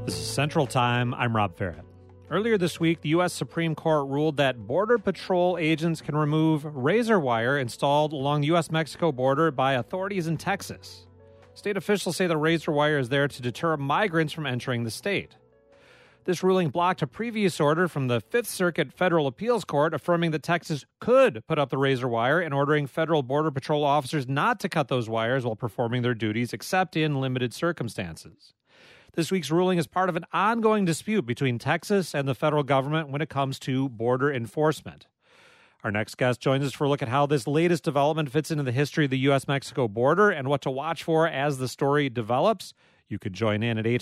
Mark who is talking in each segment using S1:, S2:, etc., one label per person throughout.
S1: This is Central Time. I'm Rob Farrett. Earlier this week, the U.S. Supreme Court ruled that Border Patrol agents can remove razor wire installed along the U.S.-Mexico border by authorities in Texas. State officials say the razor wire is there to deter migrants from entering the state. This ruling blocked a previous order from the Fifth Circuit Federal Appeals Court affirming that Texas could put up the razor wire and ordering federal Border Patrol officers not to cut those wires while performing their duties except in limited circumstances. This week's ruling is part of an ongoing dispute between Texas and the federal government when it comes to border enforcement. Our next guest joins us for a look at how this latest development fits into the history of the U.S.-Mexico border and what to watch for as the story develops. You could join in at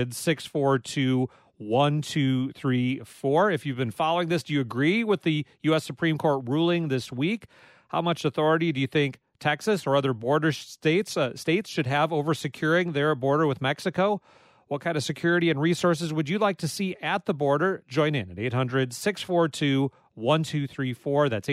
S1: 800-642-1234. If you've been following this, do you agree with the U.S. Supreme Court ruling this week? How much authority do you think Texas or other border states should have over securing their border with Mexico? What kind of security and resources would you like to see at the border? Join in at 800-642-1234. That's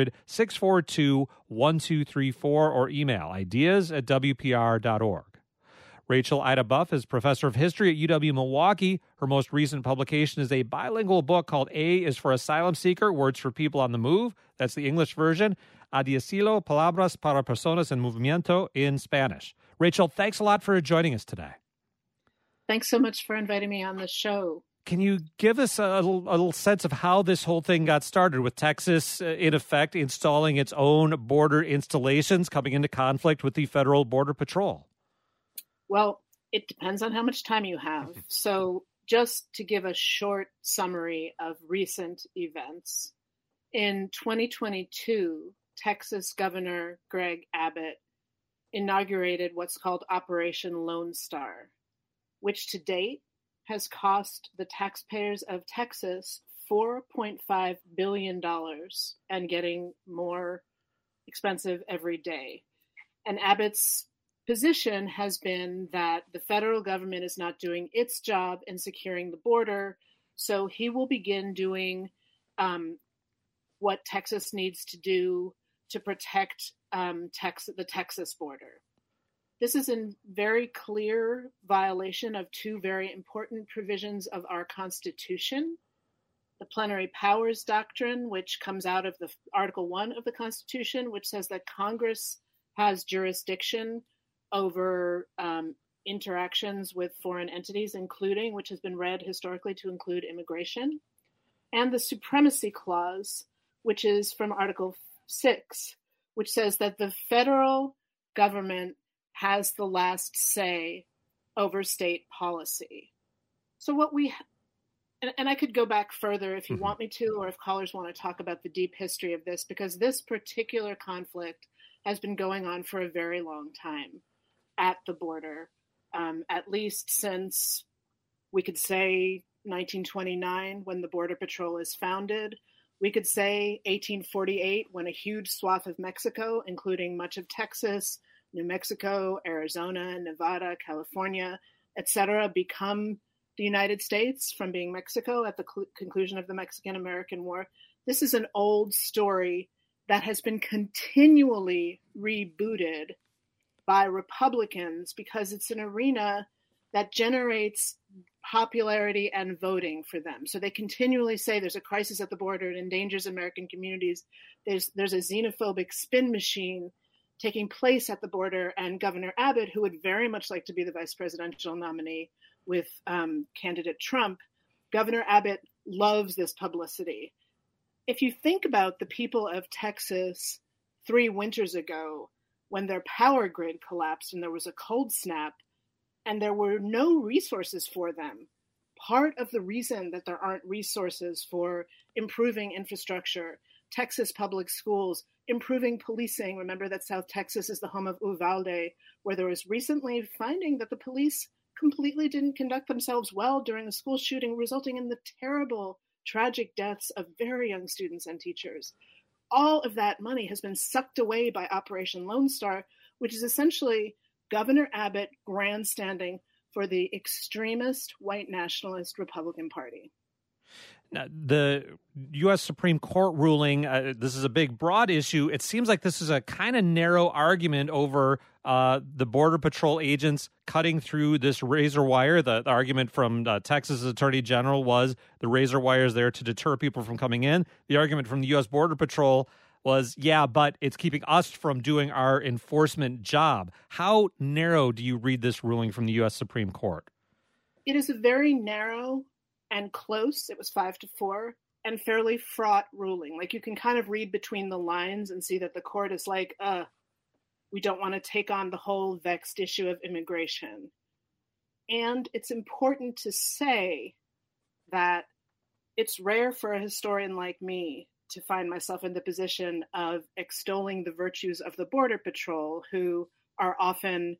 S1: 800-642-1234 or email ideas@wpr.org. Rachel Ida Buff is professor of history at UW-Milwaukee. Her most recent publication is a bilingual book called A is for Asylum Seeker, Words for People on the Move. That's the English version. A de asilo, palabras para personas en movimiento in Spanish. Rachel, thanks a lot for joining us today.
S2: Thanks so much for inviting me on the show.
S1: Can you give us a little sense of how this whole thing got started with Texas, in effect, installing its own border installations coming into conflict with the Federal Border Patrol?
S2: Well, it depends on how much time you have. So just to give a short summary of recent events, in 2022, Texas Governor Greg Abbott inaugurated what's called Operation Lone Star, which to date has cost the taxpayers of Texas $4.5 billion and getting more expensive every day. And Abbott's position has been that the federal government is not doing its job in securing the border, so he will begin doing what Texas needs to do to protect the Texas border. This is in very clear violation of two very important provisions of our Constitution. The plenary powers doctrine, which comes out of the Article 1 of the Constitution, which says that Congress has jurisdiction over interactions with foreign entities, including, which has been read historically to include immigration, and the Supremacy Clause, which is from Article 6, which says that the federal government has the last say over state policy. So and I could go back further if you want me to, or if callers want to talk about the deep history of this, because this particular conflict has been going on for a very long time at the border, at least since, we could say, 1929, when the Border Patrol is founded. We could say 1848, when a huge swath of Mexico, including much of Texas, New Mexico, Arizona, Nevada, California, etc., become the United States from being Mexico at the conclusion of the Mexican-American War. This is an old story that has been continually rebooted by Republicans because it's an arena that generates popularity and voting for them. So they continually say there's a crisis at the border, it endangers American communities. There's a xenophobic spin machine taking place at the border, and Governor Abbott, who would very much like to be the vice presidential nominee with candidate Trump, Governor Abbott loves this publicity. If you think about the people of Texas 3 winters ago, when their power grid collapsed and there was a cold snap and there were no resources for them, part of the reason that there aren't resources for improving infrastructure, Texas public schools, improving policing. Remember that South Texas is the home of Uvalde, where there was recently finding that the police completely didn't conduct themselves well during a school shooting, resulting in the terrible, tragic deaths of very young students and teachers. All of that money has been sucked away by Operation Lone Star, which is essentially Governor Abbott grandstanding for the extremist white nationalist Republican Party.
S1: Now, the U.S. Supreme Court ruling, this is a big, broad issue. It seems like this is a kind of narrow argument over the Border Patrol agents cutting through this razor wire. The argument from Texas Attorney General was the razor wire is there to deter people from coming in. The argument from the U.S. Border Patrol was, yeah, but it's keeping us from doing our enforcement job. How narrow do you read this ruling from the U.S. Supreme Court?
S2: It is a very narrow and close, it was 5-4, and fairly fraught ruling. Like, you can kind of read between the lines and see that the court is like, we don't want to take on the whole vexed issue of immigration. And it's important to say that it's rare for a historian like me to find myself in the position of extolling the virtues of the Border Patrol, who are often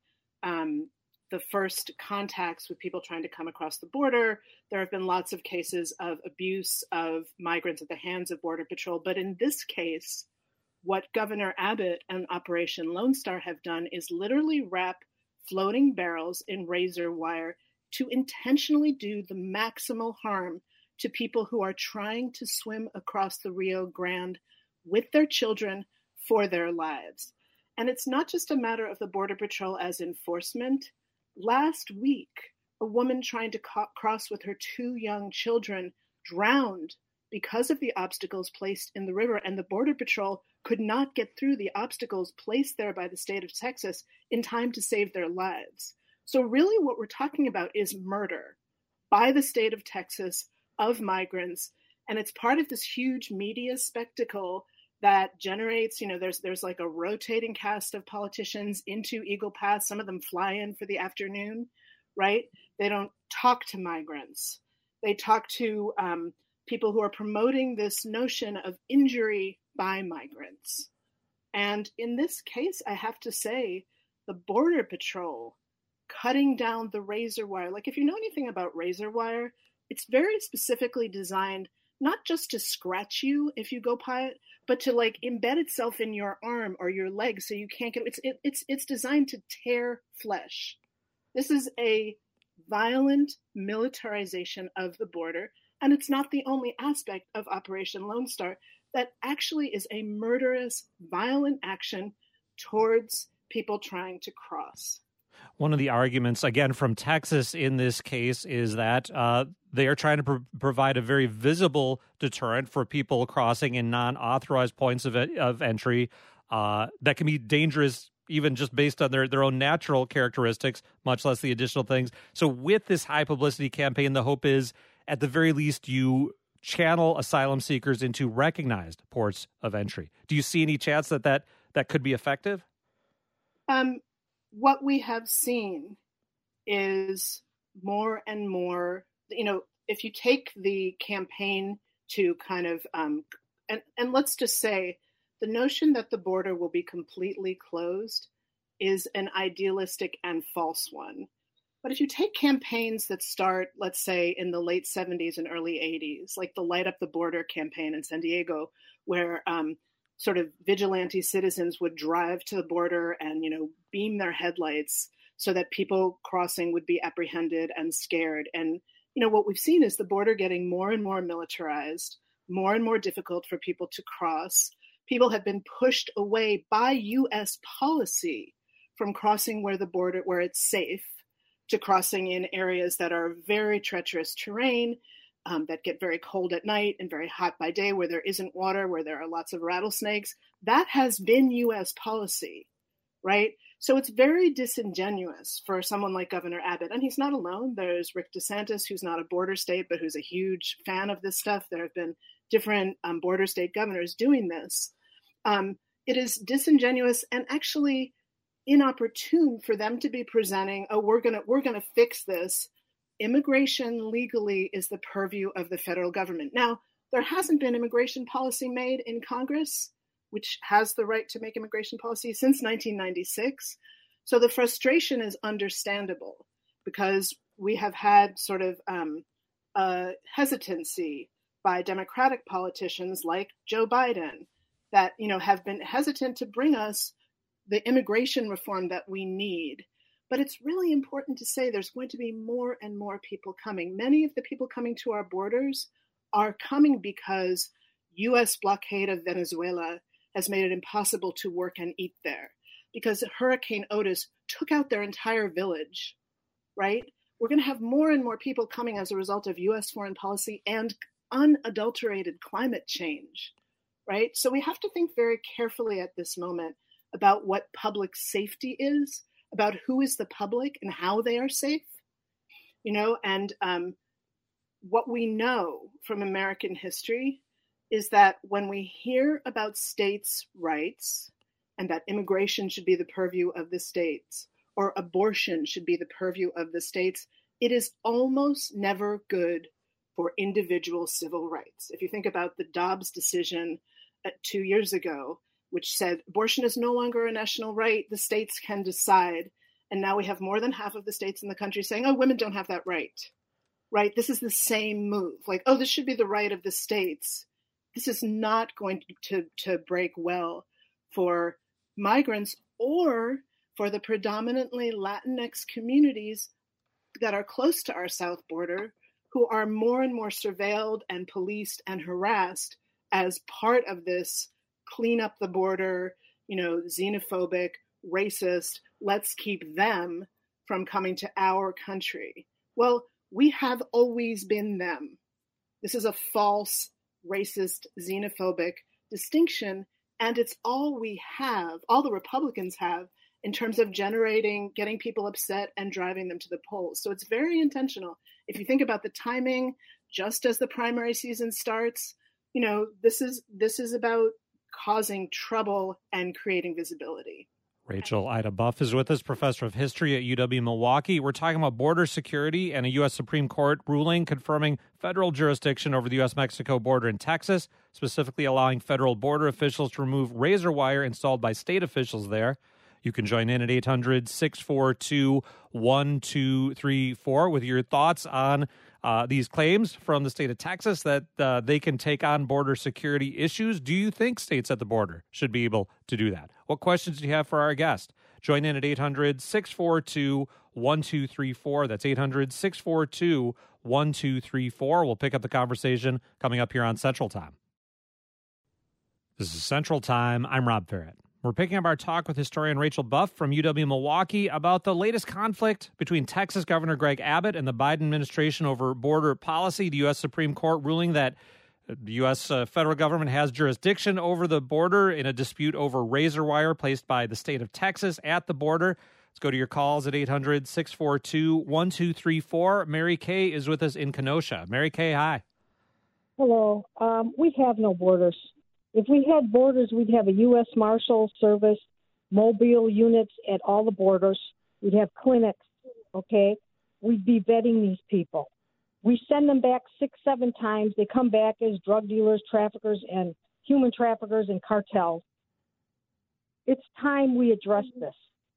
S2: the first contacts with people trying to come across the border. There have been lots of cases of abuse of migrants at the hands of Border Patrol. But in this case, what Governor Abbott and Operation Lone Star have done is literally wrap floating barrels in razor wire to intentionally do the maximal harm to people who are trying to swim across the Rio Grande with their children for their lives. And it's not just a matter of the Border Patrol as enforcement. Last week, a woman trying to cross with her 2 young children drowned because of the obstacles placed in the river, and the Border Patrol could not get through the obstacles placed there by the state of Texas in time to save their lives. So really what we're talking about is murder by the state of Texas of migrants, and it's part of this huge media spectacle that generates, there's like a rotating cast of politicians into Eagle Pass. Some of them fly in for the afternoon, right? They don't talk to migrants. They talk to people who are promoting this notion of injury by migrants. And in this case, I have to say, the Border Patrol cutting down the razor wire. Like, if you know anything about razor wire, it's very specifically designed not just to scratch you if you go by it, but to like embed itself in your arm or your leg so you can't get it. It's designed to tear flesh. This is a violent militarization of the border, and it's not the only aspect of Operation Lone Star that actually is a murderous, violent action towards people trying to cross.
S1: One of the arguments, again, from Texas in this case is that they are trying to provide a very visible deterrent for people crossing in non-authorized points of entry that can be dangerous even just based on their own natural characteristics, much less the additional things. So with this high publicity campaign, the hope is, at the very least, you channel asylum seekers into recognized ports of entry. Do you see any chance that could be effective?
S2: What we have seen is more and more, if you take the campaign to kind of, and let's just say, the notion that the border will be completely closed is an idealistic and false one. But if you take campaigns that start, let's say, in the late 70s and early 80s, like the Light Up the Border campaign in San Diego, where sort of vigilante citizens would drive to the border and, beam their headlights so that people crossing would be apprehended and scared. And, what we've seen is the border getting more and more militarized, more and more difficult for people to cross. People have been pushed away by U.S. policy from crossing where it's safe, to crossing in areas that are very treacherous terrain, that get very cold at night and very hot by day, where there isn't water, where there are lots of rattlesnakes. That has been U.S. policy, right? So it's very disingenuous for someone like Governor Abbott. And he's not alone. There's Rick DeSantis, who's not a border state, but who's a huge fan of this stuff. There have been different border state governors doing this. It is disingenuous and actually inopportune for them to be presenting, we're gonna fix this. Immigration legally is the purview of the federal government. Now, there hasn't been immigration policy made in Congress, which has the right to make immigration policy, since 1996. So the frustration is understandable because we have had sort of a hesitancy by Democratic politicians like Joe Biden that, have been hesitant to bring us the immigration reform that we need. But it's really important to say there's going to be more and more people coming. Many of the people coming to our borders are coming because U.S. blockade of Venezuela has made it impossible to work and eat there, because Hurricane Otis took out their entire village, right? We're going to have more and more people coming as a result of U.S. foreign policy and unadulterated climate change, right? So we have to think very carefully at this moment about what public safety is, about who is the public and how they are safe, and what we know from American history is that when we hear about states' rights and that immigration should be the purview of the states or abortion should be the purview of the states, it is almost never good for individual civil rights. If you think about the Dobbs decision 2 years ago, which said abortion is no longer a national right, the states can decide. And now we have more than half of the states in the country saying, oh, women don't have that right, right? This is the same move. Like, oh, this should be the right of the states. This is not going to break well for migrants or for the predominantly Latinx communities that are close to our south border, who are more and more surveilled and policed and harassed as part of this clean up the border, xenophobic, racist, let's keep them from coming to our country. Well, we have always been them. This is a false, racist, xenophobic distinction, and it's all we have, all the Republicans have, in terms of getting people upset and driving them to the polls. So it's very intentional. If you think about the timing, just as the primary season starts, this is about causing trouble and creating visibility.
S1: Rachel Ida Buff is with us, professor of history at UW-Milwaukee. We're talking about border security and a U.S. Supreme Court ruling confirming federal jurisdiction over the U.S.-Mexico border in Texas, specifically allowing federal border officials to remove razor wire installed by state officials there. You can join in at 800-642-1234 with your thoughts on these claims from the state of Texas that they can take on border security issues. Do you think states at the border should be able to do that? What questions do you have for our guest? Join in at 800-642-1234. That's 800-642-1234. We'll pick up the conversation coming up here on Central Time. This is Central Time. I'm Rob Ferret. We're picking up our talk with historian Rachel Buff from UW-Milwaukee about the latest conflict between Texas Governor Greg Abbott and the Biden administration over border policy. The U.S. Supreme Court ruling that the U.S. federal government has jurisdiction over the border in a dispute over razor wire placed by the state of Texas at the border. Let's go to your calls at 800-642-1234. Mary Kay is with us in Kenosha. Mary Kay, hi.
S3: Hello. We have no borders. If we had borders, we'd have a U.S. Marshal Service, mobile units at all the borders. We'd have clinics, okay? We'd be vetting these people. We send them back 6-7 times. They come back as drug dealers, traffickers, and human traffickers and cartels. It's time we address this.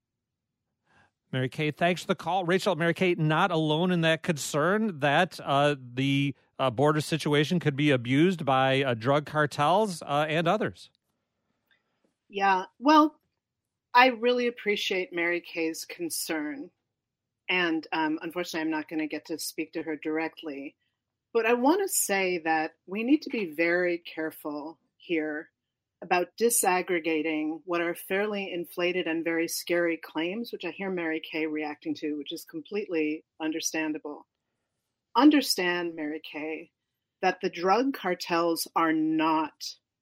S1: Mary Kay, thanks for the call. Rachel, Mary Kay, not alone in that concern that the border situation could be abused by drug cartels and others.
S2: Yeah, well, I really appreciate Mary Kay's concern. And unfortunately, I'm not going to get to speak to her directly. But I want to say that we need to be very careful here about disaggregating what are fairly inflated and very scary claims, which I hear Mary Kay reacting to, which is completely understandable. Understand, Mary Kay, that the drug cartels are not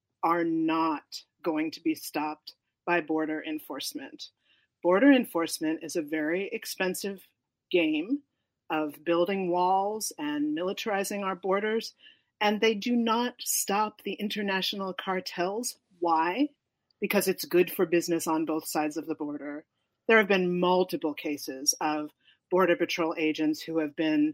S2: going to be stopped by border enforcement. Border enforcement is a very expensive game of building walls and militarizing our borders, and they do not stop the international cartels. Why? Because it's good for business on both sides of the border. There have been multiple cases of Border Patrol agents who have been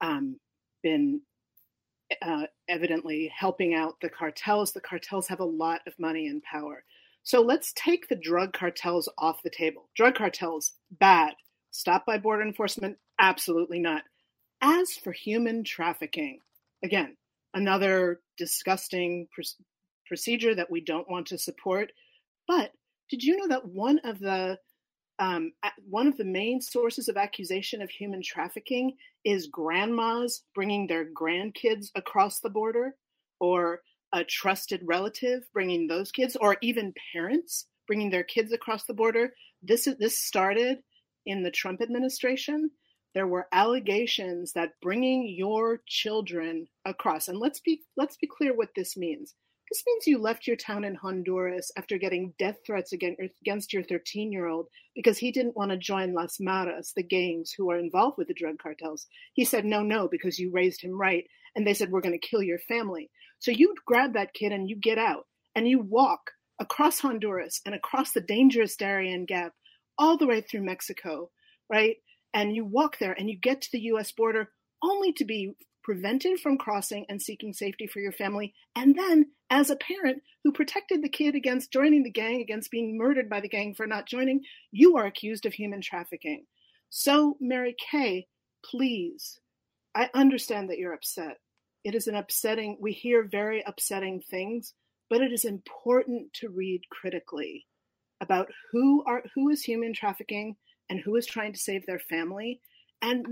S2: evidently helping out the cartels. The cartels have a lot of money and power. So let's take the drug cartels off the table. Drug cartels, bad. Stopped by border enforcement? Absolutely not. As for human trafficking, again, another disgusting procedure that we don't want to support. But did you know that one of the one of the main sources of accusation of human trafficking is grandmas bringing their grandkids across the border, or a trusted relative bringing those kids, or even parents bringing their kids across the border. This started in the Trump administration. There were allegations that bringing your children across, and let's be clear what this means. This means you left your town in Honduras after getting death threats against your 13-year-old because he didn't want to join Las Maras, the gangs who are involved with the drug cartels. He said, no, because you raised him right. And they said, we're going to kill your family. So you grab that kid and you get out and you walk across Honduras and across the dangerous Darien Gap all the way through Mexico, right? And you walk there and you get to the U.S. border only to be prevented from crossing and seeking safety for your family. And then, as a parent who protected the kid against joining the gang, against being murdered by the gang for not joining, you are accused of human trafficking. So, Mary Kay, please, I understand that you're upset. It is we hear very upsetting things, but it is important to read critically about who is human trafficking and who is trying to save their family, and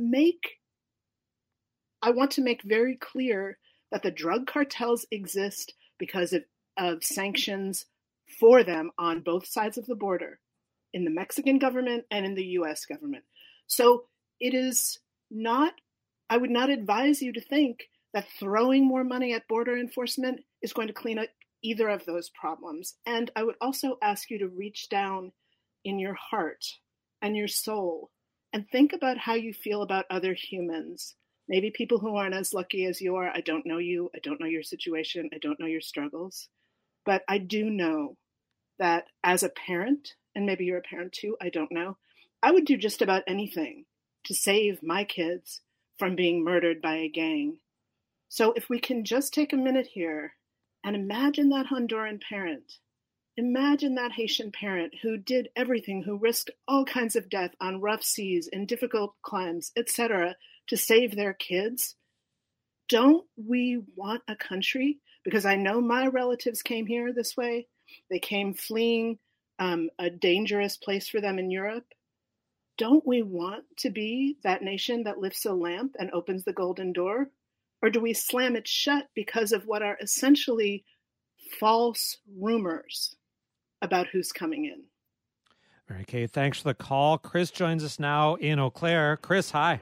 S2: I want to make very clear that the drug cartels exist because of sanctions for them on both sides of the border, in the Mexican government and in the U.S. government. So I would not advise you to think that throwing more money at border enforcement is going to clean up either of those problems. And I would also ask you to reach down in your heart and your soul and think about how you feel about other humans. Maybe people who aren't as lucky as you are. I don't know you. I don't know your situation. I don't know your struggles. But I do know that as a parent, and maybe you're a parent too, I don't know, I would do just about anything to save my kids from being murdered by a gang. So if we can just take a minute here and imagine that Honduran parent, imagine that Haitian parent who did everything, who risked all kinds of death on rough seas, in difficult climes, etc., to save their kids. Don't we want a country? Because I know my relatives came here this way. They came fleeing a dangerous place for them in Europe. Don't we want to be that nation that lifts a lamp and opens the golden door? Or do we slam it shut because of what are essentially false rumors about who's coming in?
S1: Mary Kay, thanks for the call. Chris joins us now in Eau Claire. Chris, hi.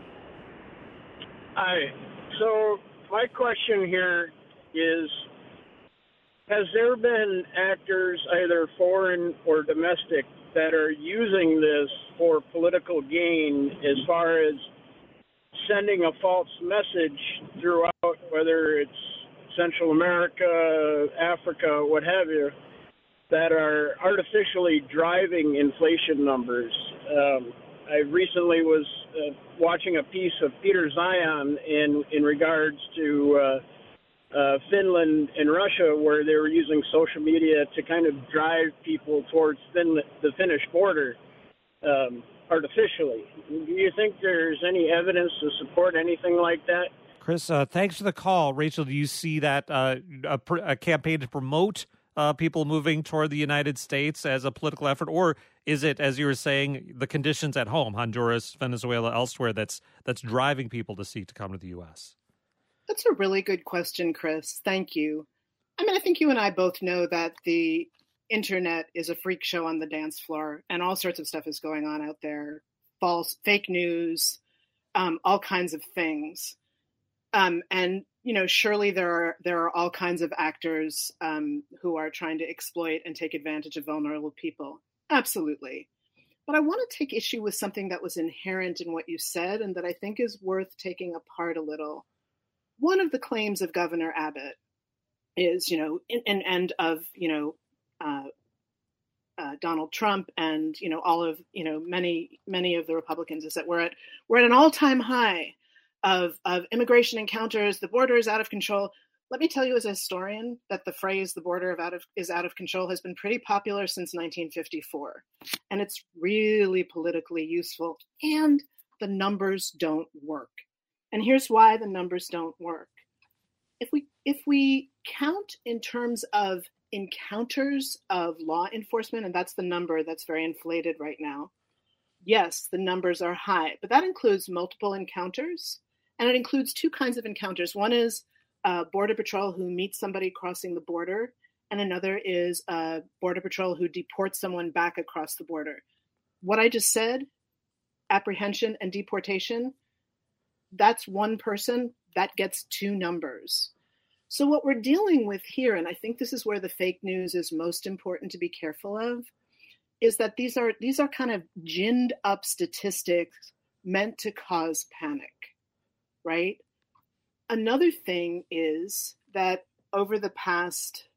S4: Hi. So my question here is, has there been actors, either foreign or domestic, that are using this for political gain as far as sending a false message throughout, whether it's Central America, Africa, what have you, that are artificially driving inflation numbers? I recently was watching a piece of Peter Zeihan in regards to Finland and Russia, where they were using social media to kind of drive people towards the Finnish border artificially. Do you think there's any evidence to support anything like that?
S1: Chris, thanks for the call. Rachel, do you see that a campaign to promote people moving toward the United States as a political effort, or is it, as you were saying, the conditions at home, Honduras, Venezuela, elsewhere, that's driving people to seek to come to the U.S.?
S2: That's a really good question, Chris. Thank you. I mean, I think you and I both know that the internet is a freak show on the dance floor, and all sorts of stuff is going on out there. Fake news, all kinds of things. And, you know, surely there are all kinds of actors who are trying to exploit and take advantage of vulnerable people. Absolutely. But I want to take issue with something that was inherent in what you said and that I think is worth taking apart a little. One of the claims of Governor Abbott is, you know, and of, you know, Donald Trump and, you know, all of, you know, many of the Republicans, is that we're at an all-time high of immigration encounters. The border is out of control. Let me tell you, as a historian, that the phrase "the border is out of control" has been pretty popular since 1954, and it's really politically useful. And the numbers don't work. And here's why the numbers don't work. If we count in terms of encounters of law enforcement, and that's the number that's very inflated right now, yes, the numbers are high, but that includes multiple encounters, and it includes two kinds of encounters. One is Border Patrol who meets somebody crossing the border, and another is Border Patrol who deports someone back across the border. What I just said, apprehension and deportation, that's one person, that gets two numbers. So what we're dealing with here, and I think this is where the fake news is most important to be careful of, is that these are kind of ginned up statistics meant to cause panic, right? Another thing is that over the past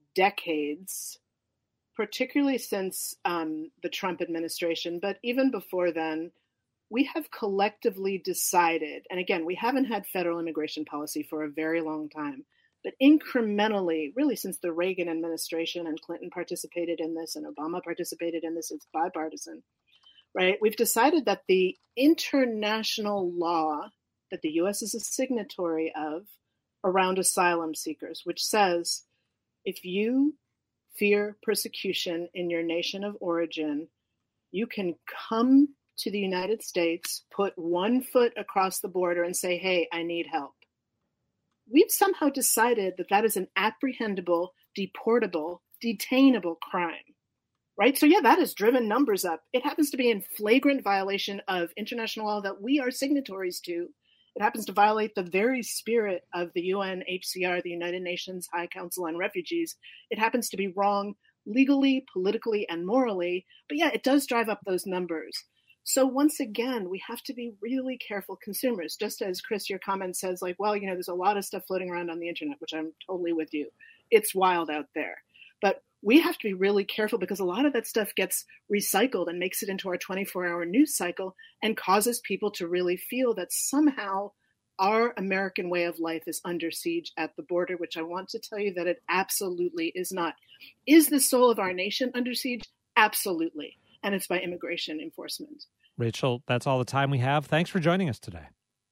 S2: decades, particularly since the Trump administration, but even before then, we have collectively decided, and again, we haven't had federal immigration policy for a very long time, but incrementally, really since the Reagan administration, and Clinton participated in this and Obama participated in this, it's bipartisan, right? We've decided that the international law that the U.S. is a signatory of around asylum seekers, which says if you fear persecution in your nation of origin, you can come to the United States, put one foot across the border and say, hey, I need help. We've somehow decided that that is an apprehendable, deportable, detainable crime, right? So yeah, that has driven numbers up. It happens to be in flagrant violation of international law that we are signatories to. It happens to violate the very spirit of the UNHCR, the United Nations High Council on Refugees. It happens to be wrong legally, politically, and morally. But yeah, it does drive up those numbers. So once again, we have to be really careful consumers. Just as Chris, your comment says, like, well, there's a lot of stuff floating around on the internet, which I'm totally with you. It's wild out there. But we have to be really careful because a lot of that stuff gets recycled and makes it into our 24-hour news cycle and causes people to really feel that somehow our American way of life is under siege at the border, which I want to tell you that it absolutely is not. Is the soul of our nation under siege? Absolutely. And it's by immigration enforcement.
S1: Rachel, that's all the time we have. Thanks for joining us today.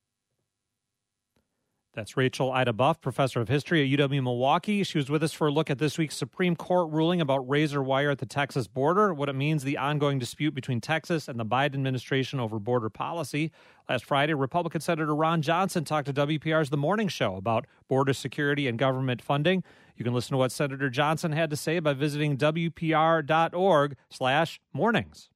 S1: That's Rachel Ida Buff, professor of history at UW-Milwaukee. She was with us for a look at this week's Supreme Court ruling about razor wire at the Texas border, what it means, the ongoing dispute between Texas and the Biden administration over border policy. Last Friday, Republican Senator Ron Johnson talked to WPR's The Morning Show about border security and government funding. You can listen to what Senator Johnson had to say by visiting WPR.org/mornings.